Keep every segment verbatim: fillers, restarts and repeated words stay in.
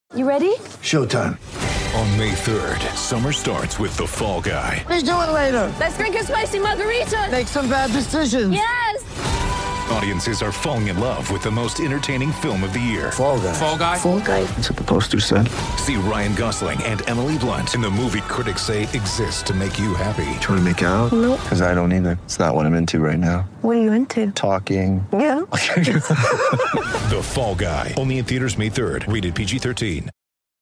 You ready? Showtime. On May third, summer starts with The Fall Guy. Let's do it later. Let's drink a spicy margarita. Make some bad decisions. Yes! Audiences are falling in love with the most entertaining film of the year. Fall Guy. Fall Guy? Fall Guy. That's what the poster said. See Ryan Gosling and Emily Blunt in the movie critics say exists to make you happy. Trying to make it out? Nope. Because I don't either. It's not what I'm into right now. What are you into? Talking. Yeah. The Fall Guy. Only in theaters May third. Rated P G thirteen.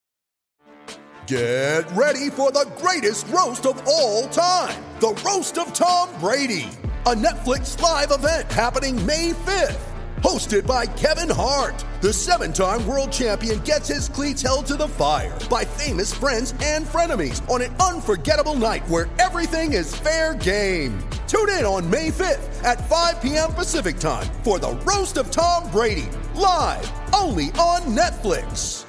Get ready for the greatest roast of all time. The Roast of Tom Brady. A Netflix live event happening May fifth. Hosted by Kevin Hart. The seven-time world champion gets his cleats held to the fire by famous friends and frenemies on an unforgettable night where everything is fair game. Tune in on May fifth at five p.m. Pacific time for the Roast of Tom Brady. Live only on Netflix.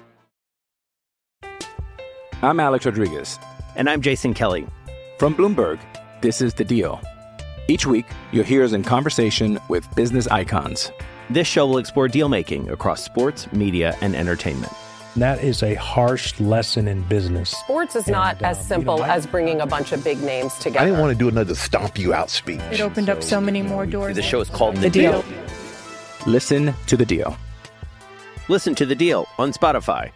I'm Alex Rodriguez. And I'm Jason Kelly. From Bloomberg, this is The Deal. Each week, you'll hear us in conversation with business icons. This show will explore deal-making across sports, media, and entertainment. That is a harsh lesson in business. Sports is not and, as um, simple you know, I, as bringing a bunch of big names together. I didn't want to do another stomp you out speech. It opened so, up so many more doors. The show is called The, the deal. deal. Listen to The Deal. Listen to The Deal on Spotify.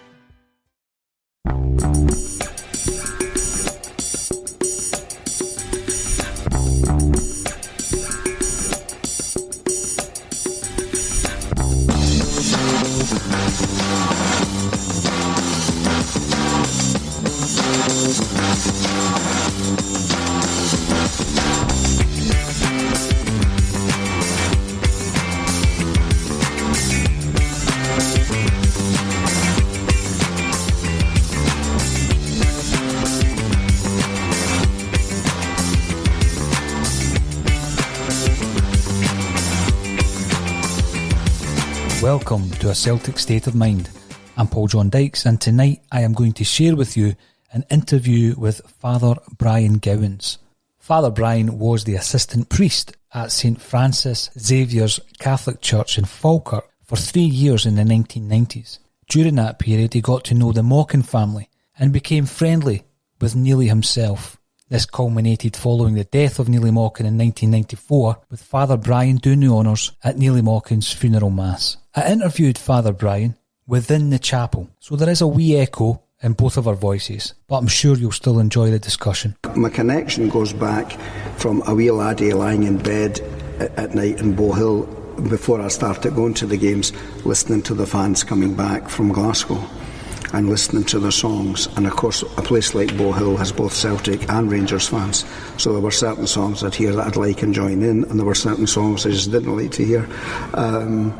Welcome to A Celtic State of Mind. I'm Paul John Dykes, and tonight I am going to share with you an interview with Father Brian Gowans. Father Brian was the assistant priest at Saint Francis Xavier's Catholic Church in Falkirk for three years in the nineteen nineties. During that period he got to know the Mochan family and became friendly with Neely himself. This culminated following the death of Neely Mochan in nineteen ninety-four, with Father Brian doing the honours at Neely Mochan's funeral mass. I interviewed Father Brian within the chapel, so there is a wee echo in both of our voices, but I'm sure you'll still enjoy the discussion. My connection goes back from a wee laddie lying in bed at night in Bowhill before I started going to the games, listening to the fans coming back from Glasgow and listening to their songs. And of course a place like Bowhill has both Celtic and Rangers fans, so there were certain songs I'd hear that I'd like and join in, and there were certain songs I just didn't like to hear. Um,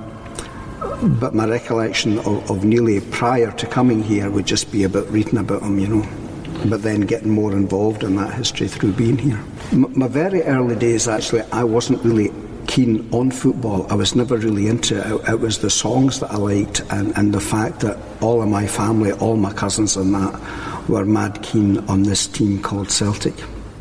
but my recollection of, of Neely prior to coming here would just be about reading about him, you know, but then getting more involved in that history through being here. M- my very early days, actually, I wasn't really keen on football. I was never really into it. It was the songs that I liked, and, and the fact that all of my family, all my cousins and that, were mad keen on this team called Celtic.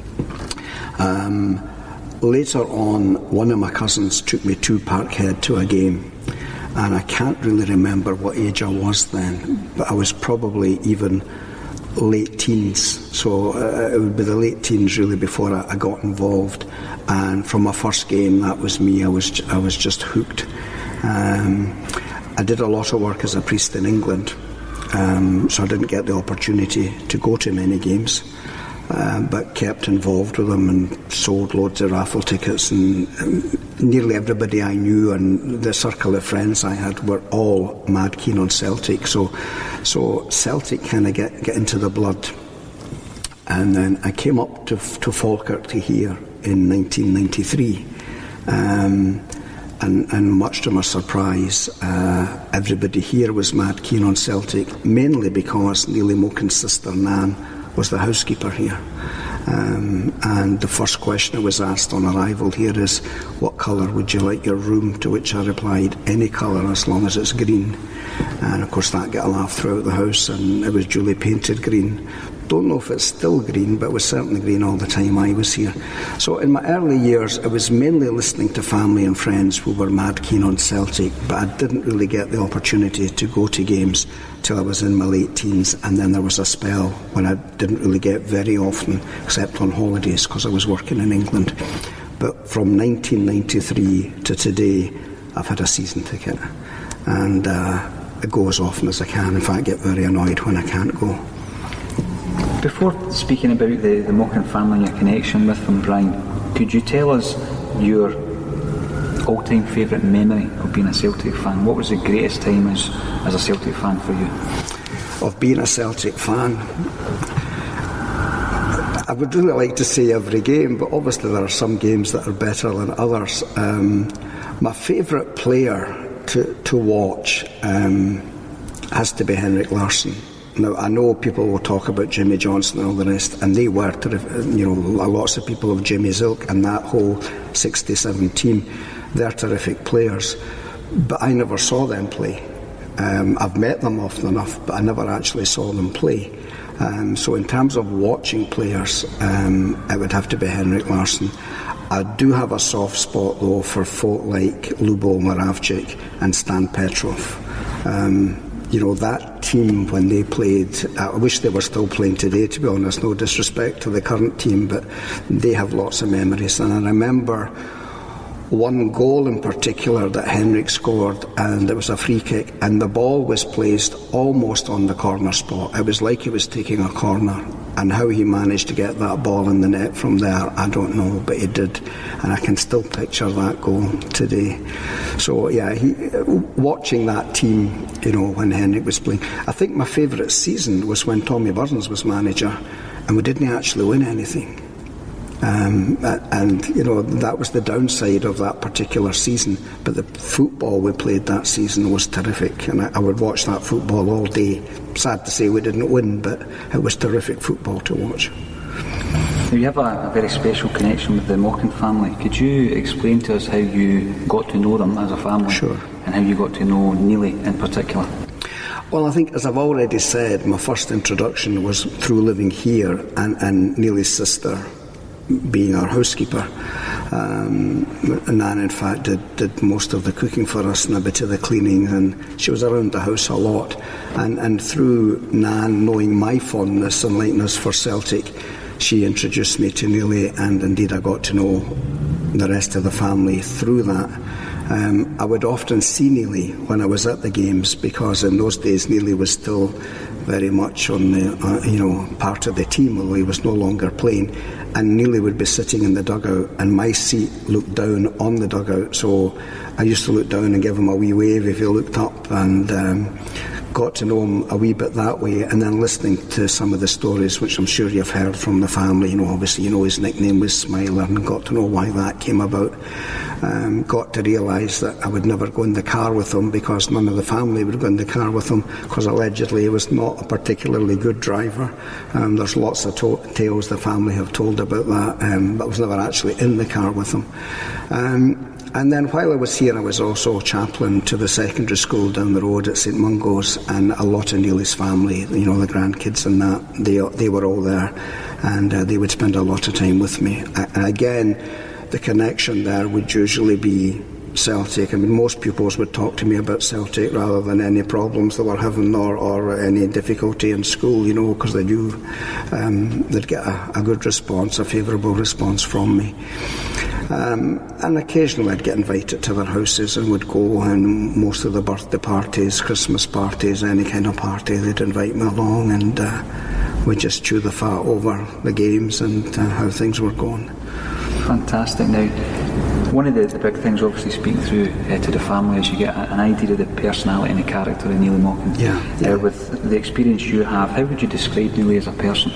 Um, later on, one of my cousins took me to Parkhead to a game, and I can't really remember what age I was then, but I was probably even late teens, so uh, it would be the late teens really before I, I got involved. And from my first game, that was me. I was I was just hooked. Um, I did a lot of work as a priest in England, um, so I didn't get the opportunity to go to many games, uh, but kept involved with them and sold loads of raffle tickets. And, and nearly everybody I knew and the circle of friends I had were all mad keen on Celtic. So, so Celtic kind of get get into the blood. And then I came up to to Falkirk to here in nineteen ninety-three, um, and, and much to my surprise, uh, everybody here was mad keen on Celtic, mainly because Neely Mochan's sister Nan was the housekeeper here. Um, and the first question I was asked on arrival here is, what colour would you like your room? To which I replied, any colour as long as it's green. And of course that got a laugh throughout the house, and it was duly painted green. don't know if it's still green, but it was certainly green all the time I was here. So in my early years, I was mainly listening to family and friends who were mad keen on Celtic, but I didn't really get the opportunity to go to games till I was in my late teens, and then there was a spell when I didn't really get very often, except on holidays, because I was working in England. But from nineteen ninety-three to today, I've had a season ticket, and uh, I go as often as I can. In fact, I get very annoyed when I can't go. Before speaking about the, the Mochan family and your connection with them, Brian, could you tell us your all-time favourite memory of being a Celtic fan? What was the greatest time as, as a Celtic fan for you? Of being a Celtic fan? I would really like to say every game, but obviously there are some games that are better than others. Um, my favourite player to, to watch um, has to be Henrik Larsson. Now, I know people will talk about Jimmy Johnson and all the rest, and they were, terrific, you know, lots of people of Jimmy's ilk and that whole sixty-seven team, they're terrific players. But I never saw them play. Um, I've met them often enough, but I never actually saw them play. Um, so in terms of watching players, um, it would have to be Henrik Larsson. I do have a soft spot, though, for folk like Lubo Moravcik and Stan Petrov. Um, You know, that team, when they played, I wish they were still playing today, to be honest, no disrespect to the current team, but they have lots of memories. And I remember one goal in particular that Henrik scored, and it was a free kick, and the ball was placed almost on the corner spot. It was like he was taking a corner, and how he managed to get that ball in the net from there, I don't know, but he did, and I can still picture that goal today. So yeah, he, watching that team, you know, when Henrik was playing, I think my favourite season was when Tommy Burns was manager, and we didn't actually win anything. Um, and you know, that was the downside of that particular season, but the football we played that season was terrific, and I, I would watch that football all day. Sad to say we didn't win, but it was terrific football to watch. Now, you have a, a very special connection with the Mochan family. Could you explain to us how you got to know them as a family? Sure. And how you got to know Neely in particular? Well, I think, as I've already said, my first introduction was through living here, and, and Neely's sister being our housekeeper. Um, Nan, in fact, did, did most of the cooking for us and a bit of the cleaning, and she was around the house a lot. And, and through Nan knowing my fondness and likeness for Celtic, she introduced me to Neely, and indeed I got to know the rest of the family through that. Um, I would often see Neely when I was at the games, because in those days Neely was still very much on the, uh, you know, part of the team, although he was no longer playing. And Neely would be sitting in the dugout, and my seat looked down on the dugout, so I used to look down and give him a wee wave if he looked up, and um, got to know him a wee bit that way. And then listening to some of the stories, which I'm sure you've heard from the family, you know, obviously you know his nickname was Smiler, and got to know why that came about. Um, got to realise that I would never go in the car with him, because none of the family would go in the car with him, because allegedly he was not a particularly good driver. Um, there's lots of to- tales the family have told about that, um, but I was never actually in the car with him. Um, and then while I was here, I was also chaplain to the secondary school down the road at St Mungo's, and a lot of Neely's family, you know, the grandkids and that, they, they were all there, and uh, they would spend a lot of time with me. And again, the connection there would usually be Celtic. I mean, most pupils would talk to me about Celtic rather than any problems they were having, or, or any difficulty in school, you know, because they knew um, they'd get a, a good response, a favourable response from me. Um, and occasionally I'd get invited to their houses and would go, and most of the birthday parties, Christmas parties, any kind of party, they'd invite me along, and uh, we'd just chew the fat over the games and uh, how things were going. Fantastic. Now, one of the, the big things, obviously, speaking through uh, to the family, is you get an idea of the personality and the character of Neely Mochan. Yeah, yeah. Uh, with the experience you have, how would you describe Neely as a person?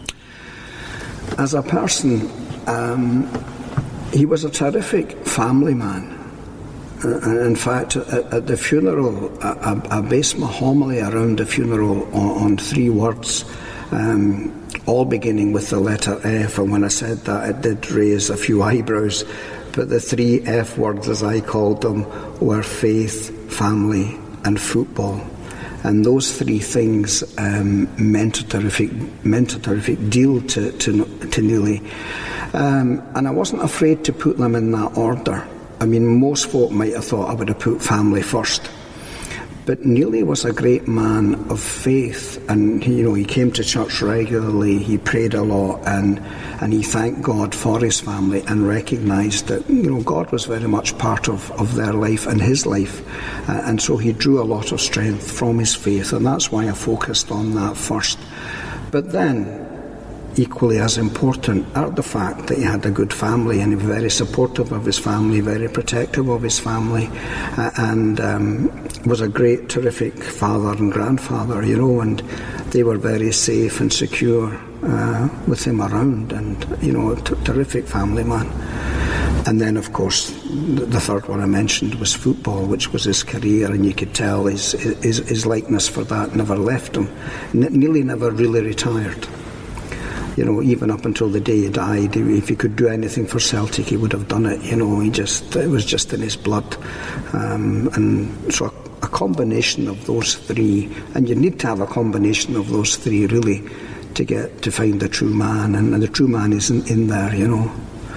As a person, um, he was a terrific family man. Uh, in fact, at, at the funeral, I, I based my homily around the funeral on, on three words. Um, all beginning with the letter F, and when I said that, it did raise a few eyebrows, but the three F words, as I called them, were faith, family and football. And those three things um, meant a terrific, meant a terrific deal to to, to Neely. Um, and I wasn't afraid to put them in that order. I mean, most folk might have thought I would have put family first. But Neely was a great man of faith, and he, you know, he came to church regularly, he prayed a lot, and and he thanked God for his family and recognised that, you know, God was very much part of, of their life and his life. Uh, and so he drew a lot of strength from his faith, and that's why I focused on that first. But then, equally as important are the fact that he had a good family, and he was very supportive of his family, very protective of his family, uh, and um, was a great, terrific father and grandfather, you know, and they were very safe and secure uh, with him around, and, you know, a t- terrific family man. And then, of course, the third one I mentioned was football, which was his career, and you could tell his, his, his likeness for that never left him. N- Neely never really retired. You know, even up until the day he died, if he could do anything for Celtic, he would have done it. You know, he just, it was just in his blood. Um, and so a, a combination of those three, and you need to have a combination of those three, really, to get to find the true man. And, and the true man isn't in there, you know.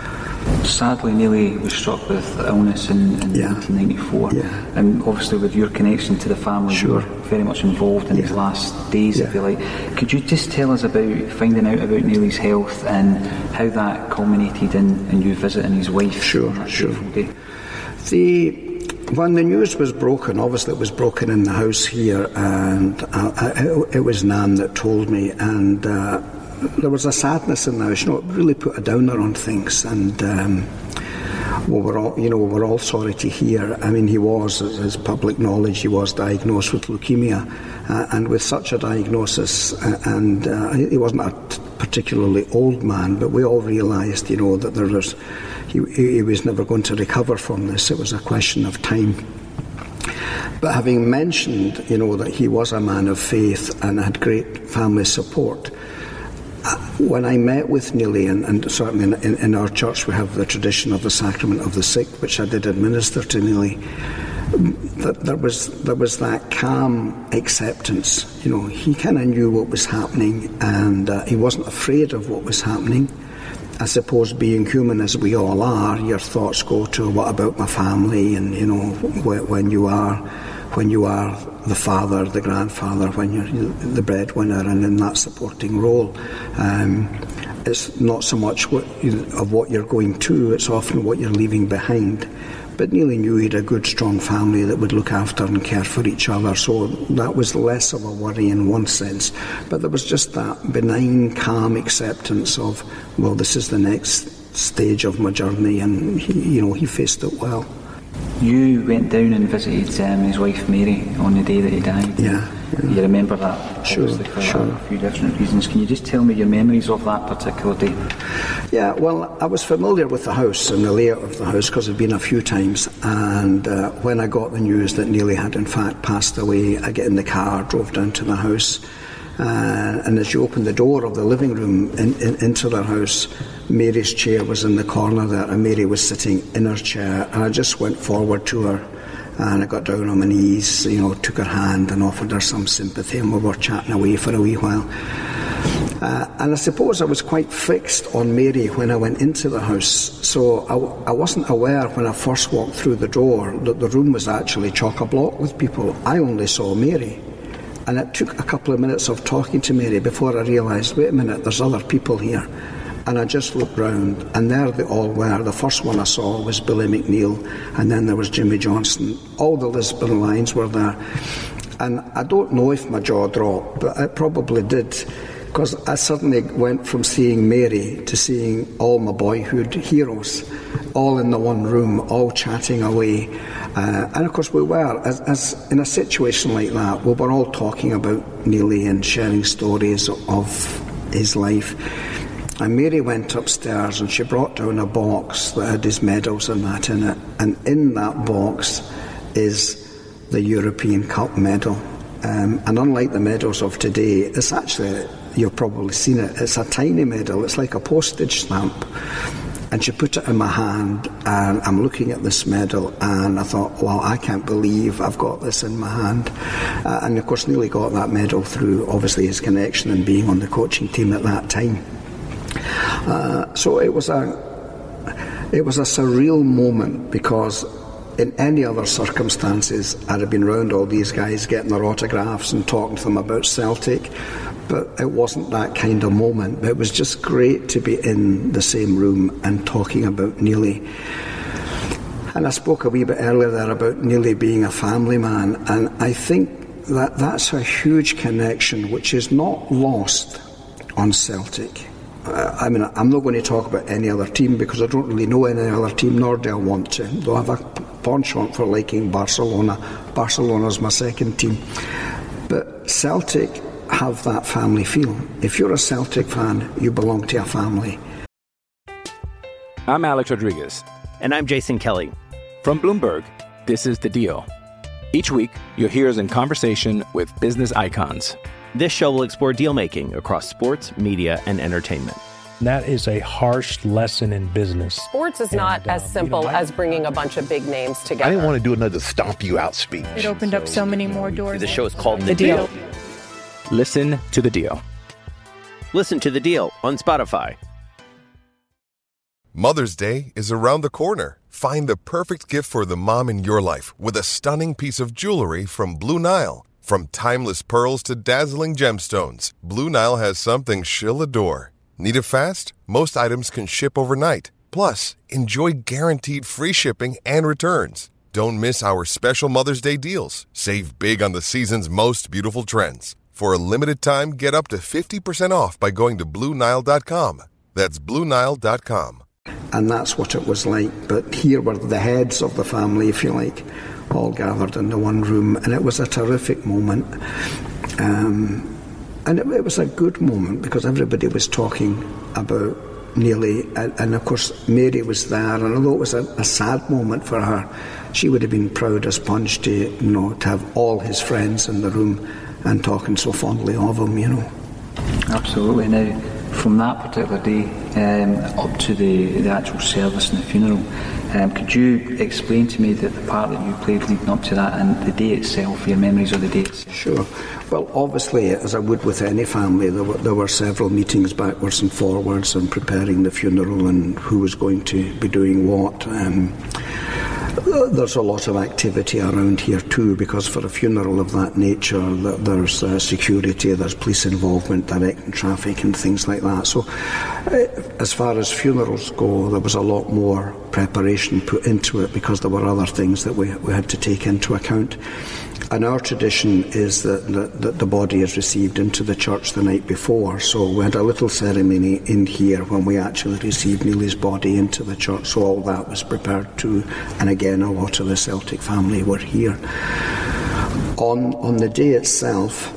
Sadly, Neely was struck with illness in, in yeah. nineteen ninety-four, yeah. and obviously with your connection to the family, sure. you were very much involved in yeah. his last days, yeah. if you like. Could you just tell us about finding out about Neely's health and how that culminated in, in you visiting his wife? Sure, on that sure. Day? The when the news was broken, obviously it was broken in the house here, and uh, I, it was Nan that told me, and. Uh, There was a sadness in the house, you know, it really put a downer on things, and um, well, we're all, you know, we're all sorry to hear. I mean, he was, as public knowledge, he was diagnosed with leukemia, uh, and with such a diagnosis, uh, and uh, he wasn't a particularly old man, but we all realised, you know, that there was, he, he was never going to recover from this. It was a question of time. But having mentioned, you know, that he was a man of faith and had great family support, when I met with Neely, and, and certainly in, in, in our church we have the tradition of the sacrament of the sick, which I did administer to Neely, that there was there was that calm acceptance. You know, he kind of knew what was happening, and uh, he wasn't afraid of what was happening. I suppose, being human as we all are, your thoughts go to, what about my family? And, you know, when you are when you are the father, the grandfather, when you're the breadwinner and in that supporting role, um, it's not so much what, of what you're going to, it's often what you're leaving behind. But Neely knew he had a good, strong family that would look after and care for each other, so that was less of a worry in one sense. But there was just that benign, calm acceptance of, well, this is the next stage of my journey, and he, you know, he faced it well. You went down and visited um, his wife Mary on the day that he died. Yeah. yeah. You remember that? Sure, for sure. a few different reasons. Can you just tell me your memories of that particular day? Yeah, well, I was familiar with the house and the layout of the house because I'd been a few times, and uh, when I got the news that Neely had in fact passed away, I get in the car, drove down to the house, uh, and as you open the door of the living room in, in, into their house, Mary's chair was in the corner there, and Mary was sitting in her chair, and I just went forward to her, and I got down on my knees, you know, took her hand and offered her some sympathy, and we were chatting away for a wee while. Uh, and I suppose I was quite fixed on Mary when I went into the house, so I, I wasn't aware when I first walked through the door that the room was actually chock-a-block with people. I only saw Mary. And it took a couple of minutes of talking to Mary before I realised, wait a minute, there's other people here. And I just looked round, and there they all were. The first one I saw was Billy McNeil, and then there was Jimmy Johnson. All the Lisbon Lions were there. And I don't know if my jaw dropped, but it probably did, because I suddenly went from seeing Mary to seeing all my boyhood heroes, all in the one room, all chatting away. Uh, and of course we were, as, as in a situation like that, we were all talking about Neely and sharing stories of his life. And Mary went upstairs and she brought down a box that had his medals and that in it. And in that box is the European Cup medal. Um, and unlike the medals of today, it's actually, you've probably seen it, it's a tiny medal, it's like a postage stamp. And she put it in my hand, and I'm looking at this medal, and I thought, well, I can't believe I've got this in my hand. Uh, and of course, Neely got that medal through, obviously, his connection and being on the coaching team at that time. Uh, so it was a, it was a surreal moment, because in any other circumstances, I'd have been around all these guys getting their autographs and talking to them about Celtic. But it wasn't that kind of moment. But it was just great to be in the same room and talking about Neely. And I spoke a wee bit earlier there about Neely being a family man, and I think that that's a huge connection which is not lost on Celtic. Uh, I mean, I'm not going to talk about any other team because I don't really know any other team, nor do I want to. Though I have a penchant for liking Barcelona. Barcelona's my second team. But Celtic have that family feel. If you're a Celtic fan, you belong to a family. I'm Alex Rodriguez. And I'm Jason Kelly. From Bloomberg, this is The Deal. Each week, you'll hear us in conversation with business icons. This show will explore deal-making across sports, media, and entertainment. That is a harsh lesson in business. Sports is and, not uh, as simple you know, I, as bringing a bunch of big names together. I didn't want to do another stomp you out speech. It opened up so many more doors. The show is called The, the Deal. Deal. Listen to The Deal. Listen to The Deal on Spotify. Mother's Day is around the corner. Find the perfect gift for the mom in your life with a stunning piece of jewelry from Blue Nile. From timeless pearls to dazzling gemstones, Blue Nile has something she'll adore. Need it fast? Most items can ship overnight. Plus, enjoy guaranteed free shipping and returns. Don't miss our special Mother's Day deals. Save big on the season's most beautiful trends. For a limited time, get up to fifty percent off by going to Blue Nile dot com. That's Blue Nile dot com. And that's what it was like. But here were the heads of the family, if you like, all gathered in the one room. And it was a terrific moment. Um, and it, it was a good moment because everybody was talking about Neely. And, and of course, Mary was there. And although it was a, a sad moment for her, she would have been proud as punch to, you know, to have all his friends in the room and talking so fondly of him, you know. Absolutely. Now, from that particular day um, up to the, the actual service and the funeral, um, could you explain to me the, the part that you played leading up to that and the day itself, your memories of the day itself? Sure. Well, obviously, as I would with any family, there were, there were several meetings backwards and forwards and preparing the funeral and who was going to be doing what. Um, There's a lot of activity around here too, because for a funeral of that nature, there's uh, security, there's police involvement, directing traffic and things like that. So uh, as far as funerals go, there was a lot more preparation put into it because there were other things that we, we had to take into account. And our tradition is that, that, that the body is received into the church the night before. So we had a little ceremony in here when we actually received Neely's body into the church. So all that was prepared too. And again, a lot of the Celtic family were here. On on the day itself,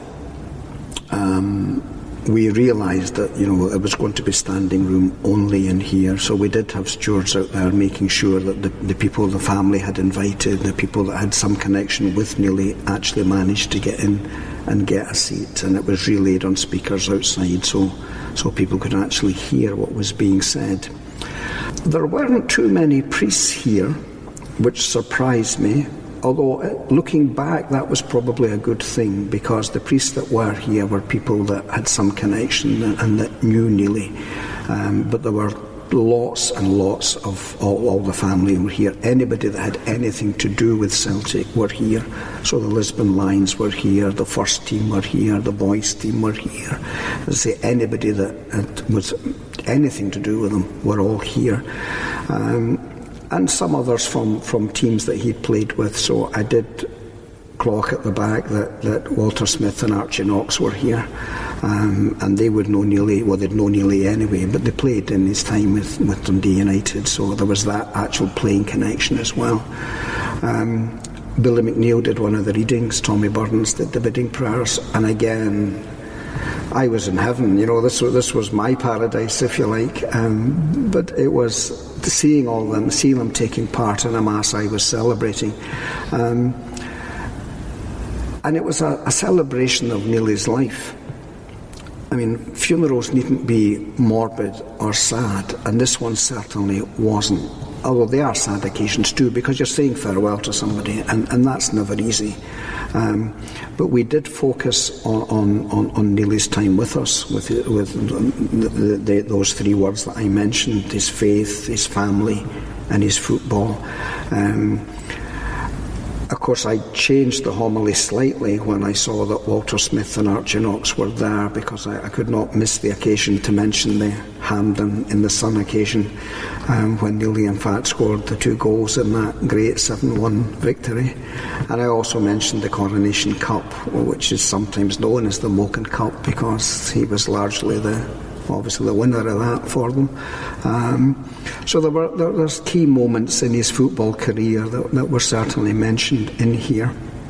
um, we realised that, you know, it was going to be standing room only in here. So we did have stewards out there making sure that the, the people the family had invited, the people that had some connection with Neely, actually managed to get in and get a seat. And it was relayed on speakers outside so, so people could actually hear what was being said. There weren't too many priests here, which surprised me. Although, looking back, that was probably a good thing because the priests that were here were people that had some connection and, and that knew Neely. Um, but there were lots and lots of all, all the family were here. Anybody that had anything to do with Celtic were here. So the Lisbon Lions were here, the first team were here, the boys team were here. As I say, anybody that had, was anything to do with them were all here. Um, And some others from, from teams that he'd played with. So I did clock at the back that, that Walter Smith and Archie Knox were here. Um, and they would know Neely, well, they'd know Neely anyway, but they played in his time with, with Dundee United. So there was that actual playing connection as well. Um, Billy McNeil did one of the readings. Tommy Burns did the bidding prayers. And again, I was in heaven, you know, this was, this was my paradise, if you like. Um, but it was seeing all them, seeing them taking part in a mass I was celebrating. Um, and it was a, a celebration of Neely's life. I mean, funerals needn't be morbid or sad, and this one certainly wasn't. Although they are sad occasions too, because you're saying farewell to somebody, and, and that's never easy. Um, but we did focus on, on, on, on Neely's time with us, with, with the, the, the, those three words that I mentioned: his faith, his family, and his football. Um, Of course, I changed the homily slightly when I saw that Walter Smith and Archie Knox were there, because I, I could not miss the occasion to mention the Hampden in the Sun occasion, um, when Neely in fact scored the two goals in that great seven one victory. And I also mentioned the Coronation Cup, which is sometimes known as the Moken Cup, because he was largely the obviously the winner of that for them. Um, so there were there, there's key moments in his football career that, that were certainly mentioned in here.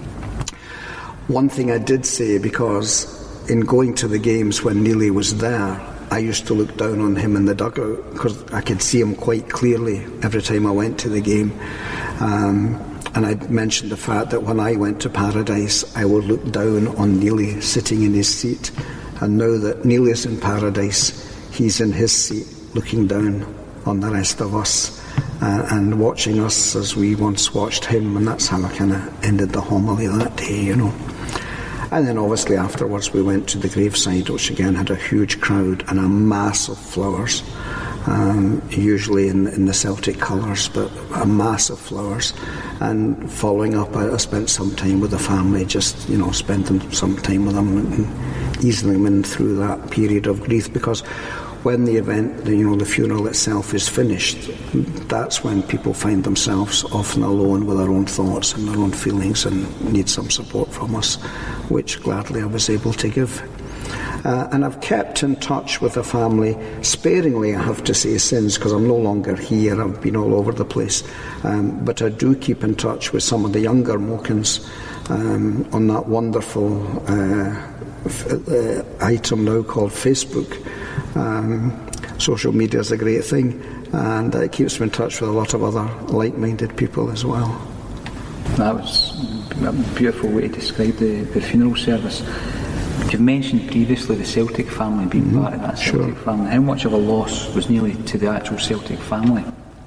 One thing I did say, because in going to the games when Neely was there, I used to look down on him in the dugout, because I could see him quite clearly every time I went to the game. Um, and I mentioned the fact that when I went to Paradise, I would look down on Neely sitting in his seat. And now that Neil is in Paradise, he's in his seat looking down on the rest of us uh, and watching us as we once watched him, and that's how I kind of ended the homily that day, you know. And then obviously afterwards we went to the graveside, which again had a huge crowd and a mass of flowers, um, usually in, in the Celtic colours, but a mass of flowers. And following up, I, I spent some time with the family, just, you know, spending some time with them and easing them in through that period of grief, because when the event, you know, the funeral itself is finished, that's when people find themselves often alone with their own thoughts and their own feelings and need some support from us, which gladly I was able to give. Uh, and I've kept in touch with the family, sparingly I have to say, since, because I'm no longer here, I've been all over the place, um, but I do keep in touch with some of the younger Mokens um, on that wonderful uh, f- uh, item now called Facebook. Um, social media is a great thing, and it keeps me in touch with a lot of other like-minded people as well. That was a beautiful way to describe the, the funeral service. You've mentioned previously the Celtic family being mm-hmm. part of that Celtic sure. family. How much of a loss was Neely to the actual Celtic family?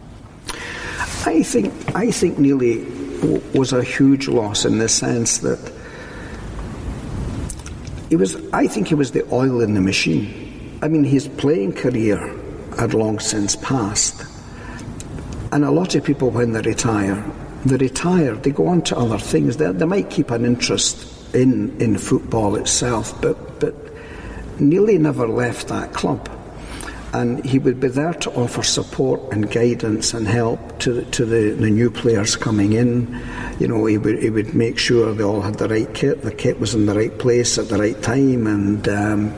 I think I think Neely w- was a huge loss in the sense that he was. I think he was the oil in the machine. I mean, his playing career had long since passed, and a lot of people, when they retire, they retire. They go on to other things. They, they might keep an interest in in football itself, but but Neely never left that club, and he would be there to offer support and guidance and help to to the, the new players coming in. You know, he would he would make sure they all had the right kit, the kit was in the right place at the right time, and um,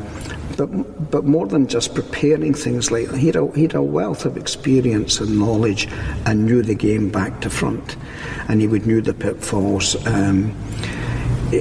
but but more than just preparing things like that, he had a, he had a wealth of experience and knowledge, and knew the game back to front, and he would knew the pitfalls. Um, it,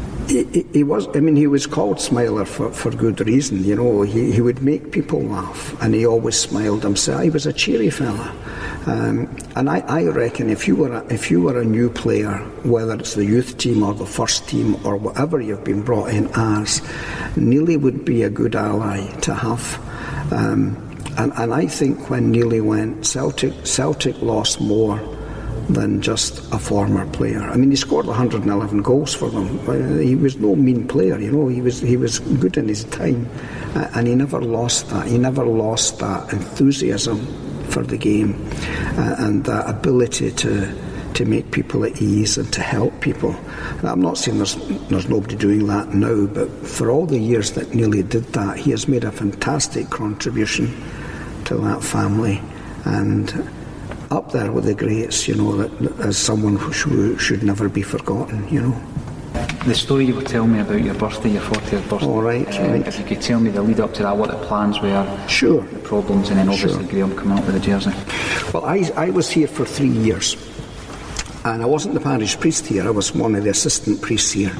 He, he was, I mean, he was called Smiler for, for good reason, you know. He, he would make people laugh, and he always smiled himself. He was a cheery fella. Um, and I, I reckon if you were a, if you were a new player, whether it's the youth team or the first team or whatever you've been brought in as, Neely would be a good ally to have. Um, and, and I think when Neely went, Celtic, Celtic lost more than just a former player. I mean, he scored one hundred eleven goals for them. He was no mean player, you know. He was he was good in his time, uh, and he never lost that. He never lost that enthusiasm for the game uh, and that ability to to make people at ease and to help people. And I'm not saying there's there's nobody doing that now, but for all the years that Neely did that, he has made a fantastic contribution to that family, and up there with the greats, you know, that as someone who should, should never be forgotten, you know. The story you were telling me about your birthday, your fortieth birthday. All right, uh, right. If you could tell me the lead up to that, what the plans were, sure, the problems, and then obviously sure. Graham coming up with the jersey. Well, I, I was here for three years, and I wasn't the parish priest here. I was one of the assistant priests here.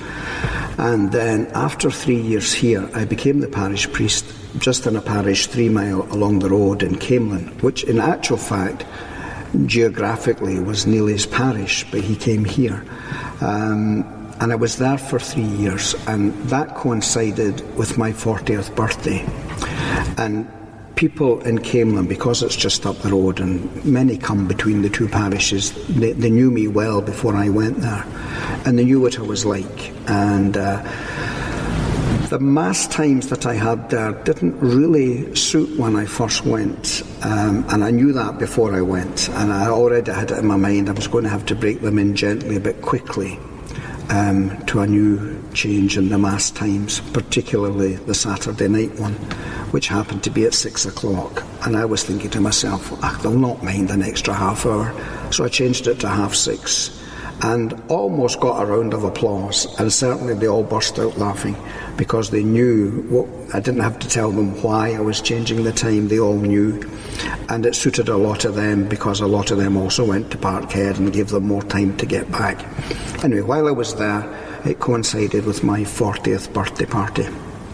And then after three years here, I became the parish priest just in a parish three mile along the road in Camelin, which in actual fact geographically was Neely's parish, but he came here. Um, and I was there for three years, and that coincided with my fortieth birthday. And people in Camelin, because it's just up the road, and many come between the two parishes, they, they knew me well before I went there, and they knew what I was like. And uh, the mass times that I had there didn't really suit when I first went, um, and I knew that before I went, and I already had it in my mind I was going to have to break them in gently but quickly um, to a new change in the mass times, particularly the Saturday night one, which happened to be at six o'clock. And I was thinking to myself, I'll not mind an extra half hour, so I changed it to half six, and almost got a round of applause, and certainly they all burst out laughing because they knew what, I didn't have to tell them why I was changing the time. They all knew, and it suited a lot of them because a lot of them also went to Parkhead and gave them more time to get back. Anyway, while I was there, it coincided with my fortieth birthday party,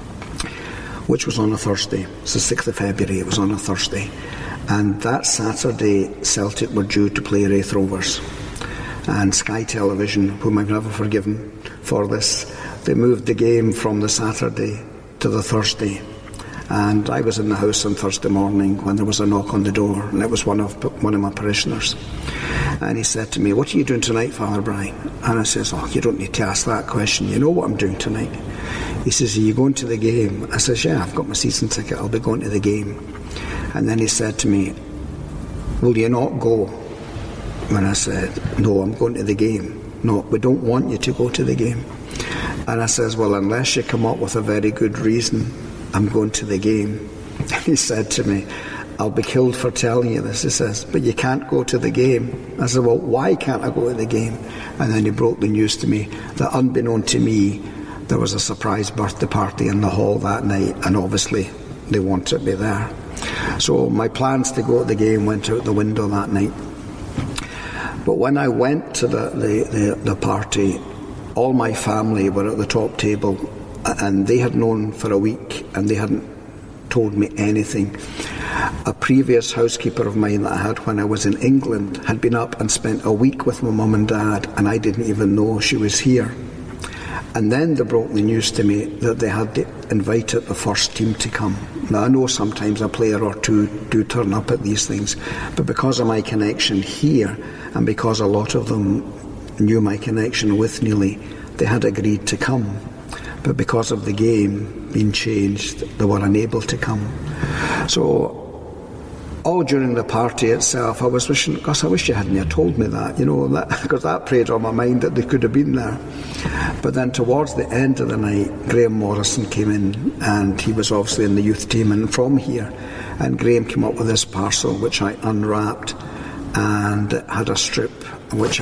which was on a Thursday. It's the sixth of February, it was on a Thursday, and that Saturday Celtic were due to play Raith Rovers. And Sky Television, whom I've never forgiven for this, they moved the game from the Saturday to the Thursday. And I was in the house on Thursday morning when there was a knock on the door, and it was one of one of my parishioners. And he said to me, "What are you doing tonight, Father Brian?" And I says, "Oh, you don't need to ask that question. You know what I'm doing tonight." He says, "Are you going to the game?" I says, "Yeah, I've got my season ticket. I'll be going to the game." And then he said to me, "Will you not go?" When I said, "No, I'm going to the game." "No, we don't want you to go to the game." And I says, "Well, unless you come up with a very good reason, I'm going to the game." He said to me, "I'll be killed for telling you this." He says, "But you can't go to the game." I said, "Well, why can't I go to the game?" And then he broke the news to me that, unbeknown to me, there was a surprise birthday party in the hall that night, and obviously they wanted me there. So my plans to go to the game went out the window that night. But when I went to the, the, the, the party, all my family were at the top table, and they had known for a week, and they hadn't told me anything. A previous housekeeper of mine that I had when I was in England had been up and spent a week with my mum and dad, and I didn't even know she was here. And then they broke the news to me that they had invited the first team to come. Now, I know sometimes a player or two do turn up at these things, but because of my connection here, and because a lot of them knew my connection with Neely, they had agreed to come. But because of the game being changed, they were unable to come. So all during the party itself, I was wishing, gosh, I wish you hadn't have told me that, you know, because that, that preyed on my mind that they could have been there. But then towards the end of the night, Graham Morrison came in, and he was obviously in the youth team and from here. And Graham came up with this parcel, which I unwrapped, and it had a strip, which I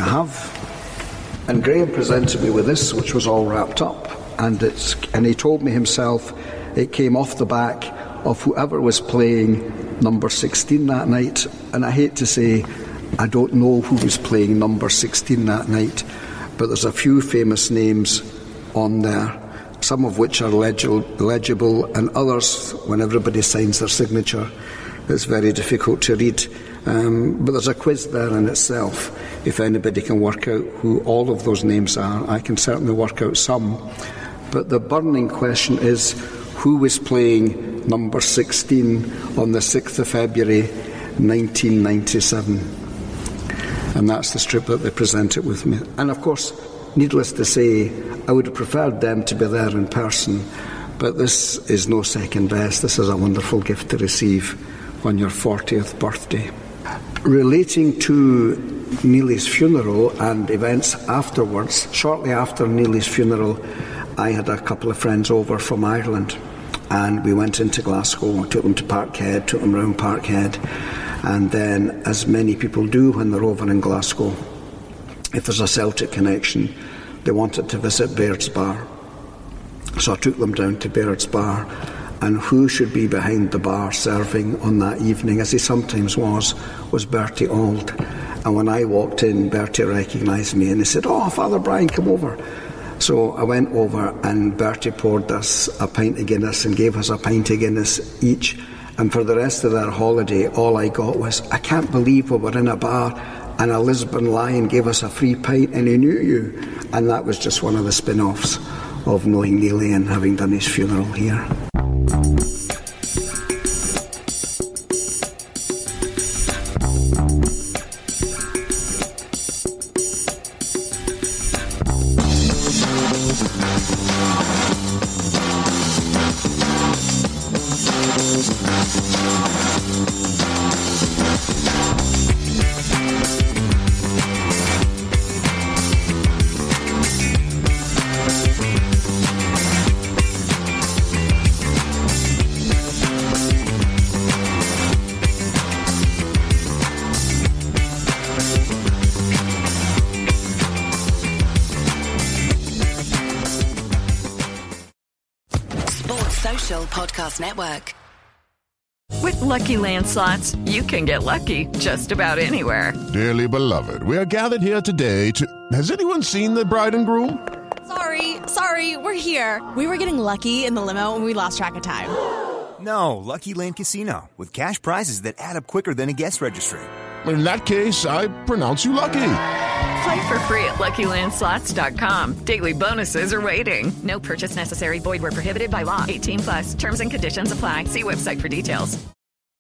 have. And Graham presented me with this, which was all wrapped up. And it's and he told me himself it came off the back of whoever was playing number sixteen that night. And I hate to say, I don't know who was playing number sixteen that night, but there's a few famous names on there, some of which are legible, and others, when everybody signs their signature, it's very difficult to read. Um, but there's a quiz there in itself. If anybody can work out who all of those names are, I can certainly work out some. But the burning question is, who was playing number sixteen on the sixth of February nineteen ninety-seven? And that's the strip that they presented with me. And of course, needless to say, I would have preferred them to be there in person, but this is no second best. This is a wonderful gift to receive on your fortieth birthday. Relating to Neely's funeral and events afterwards, shortly after Neely's funeral, I had a couple of friends over from Ireland, and we went into Glasgow, took them to Parkhead, took them round Parkhead, and then, as many people do when they're over in Glasgow, if there's a Celtic connection, they wanted to visit Baird's Bar. So I took them down to Baird's Bar, and who should be behind the bar serving on that evening, as he sometimes was, was Bertie Auld. And when I walked in, Bertie recognised me, and he said, "Oh, Father Brian, come over." So I went over, and Bertie poured us a pint of Guinness and gave us a pint of Guinness each. And for the rest of their holiday, all I got was, "I can't believe we were in a bar and a Lisbon lion gave us a free pint and he knew you. And that was just one of the spin-offs of knowing Neely and having done his funeral here. Podcast Network. With Lucky Land Slots, you can get lucky just about anywhere. Dearly beloved, we are gathered here today to... Has anyone seen the bride and groom? Sorry, sorry, we're here. We were getting lucky in the limo and we lost track of time. No, Lucky Land Casino, with cash prizes that add up quicker than a guest registry. In that case, I pronounce you lucky. Play for free at Lucky Land Slots dot com. Daily bonuses are waiting. No purchase necessary. Void where prohibited by law. eighteen plus. Terms and conditions apply. See website for details.